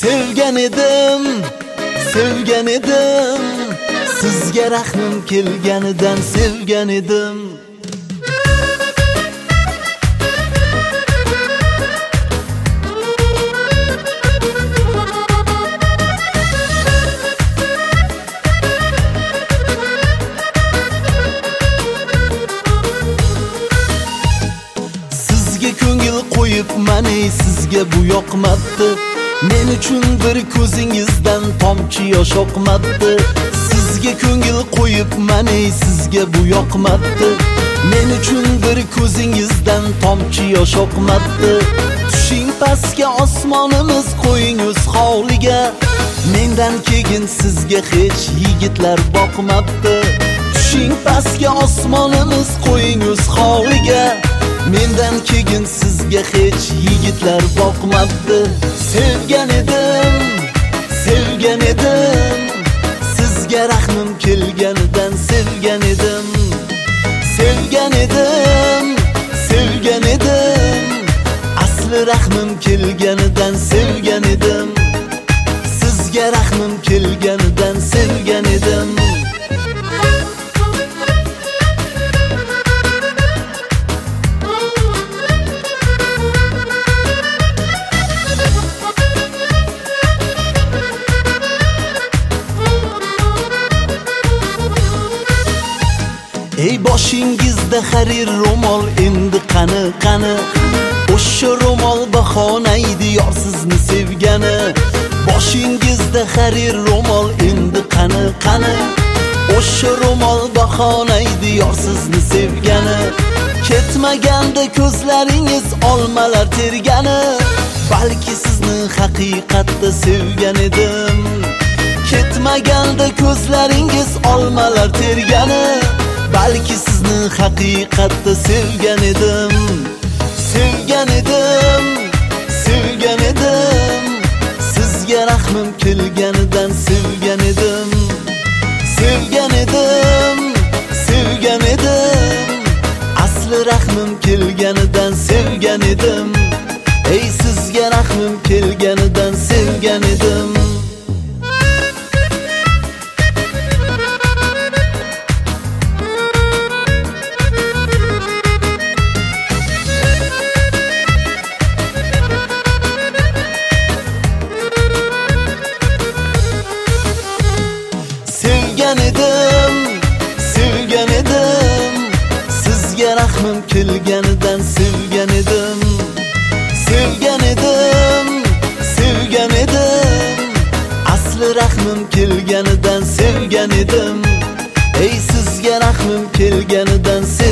Sevgan edim, sevgan edim, sizga rahmim kelganidan sevgan edim. Sizga ko'ngil qo'yibman, sizga bu yoqmabdi. Men uchun bir ko'zingizdan tomchi yosh oqmabdi. Sizga ko'ngil qo'yibman, sizga bu yoqmabdi. Men uchun bir ko'zingizdan tomchi yosh oqmabdi. Tushing pastga, osmonimiz qo'ying o'z hovliga. Mendan keyin sizga hech yigitlar boqmabdi. Tushing pastga, osmonimiz qo'ying o'z hovliga. Mendan keyin sizga hech yigitlar boqmabdi. Sevgan edim, sevgan edim, sizga rahmim kelganidan sevgan edim. Sevgan edim, sevgan edim, asli rahmim kelganidan sevgan edim. Sizga rahmim kelganidan sevgan edim. Ey boshingizda xarir ro'mol endi qani qani. O'sha ro'mol bahonaydi yor sizni sevgani. Boshingizda xarir ro'mol endi qani qani. O'sha ro'mol bahonaydi yor sizni sevgani. Ketmaganda ko'zlaringiz olmalar tergani. Balki sizni haqiqatda sevgan edim. Ketmaganda ko'zlaringiz olmalar tergani. Balki sizni haqiqatda sevgan edim. Sevgan edim, sevgan edim, sizga rahmim kelganidan sevgan edim. Sevgan edim, sevgan edim, asli rahmim kelganidan sevgan edim. Ey sizga rahmim kelganidan sevgan edim. Sevgan edim, sevgan edim, sizga rahmim kelganidan sevgan edim. Sevgan edim, sevgan edim, asli rahmim kelganidan sevgan edim. Ey sizga rahmim kelganidan sevgan edim.